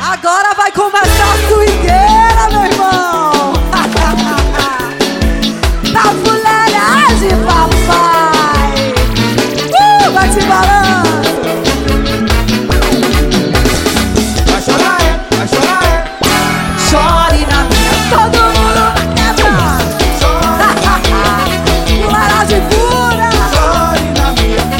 Agora vai começar a swingueira, meu irmão. Na fuleiragem, papai. Vai te balanço. Vai chorar, é, vai chorar, é. Chore na minha, todo mundo na quebra. Fuleiragem pura. Chore na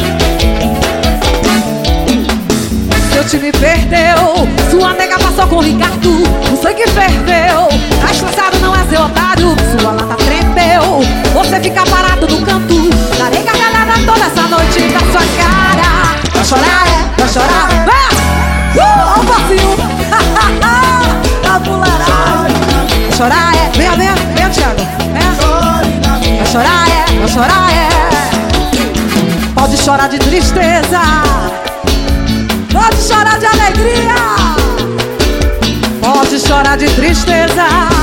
minha. Seu time perdeu, sua nega passou com o Ricardo. O sangue ferveu, tá estressado, não é seu otário. Sua lata tremeu, você fica parado no canto. Darei gargalhada toda essa noite na sua cara. Vai chorar, é, vai chorar. Ó o passinho. A fuleiragem. Vai chorar, é, venha, venha, venha, Thiago. Venha. Vai chorar, é, vai chorar, é. Pode chorar de tristeza, pode chorar de alegria, pode chorar de tristeza,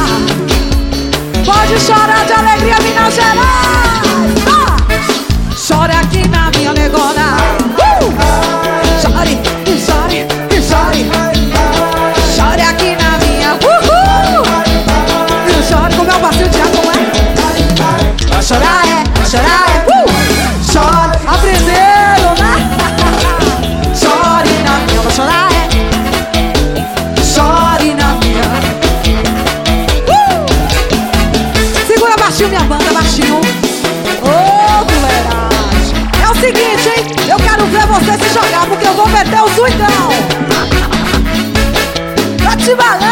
pode chorar de alegria, Minas Gerais. Chore aqui na minha negona. Chore, e chore, e chore. Chore aqui na minha. E chore como é o passinho, Thiago, como é? Vai chorar, é, vai chorar, é. Chore, aprenderam, né? Chore na minha, vai chorar, é. Chore na minha. Segura baixinho, minha banda, baixinho. Ô, fuleiragem. É o seguinte, hein? Eu quero ver você se jogar, porque eu vou meter o swingão. Vai te balançar.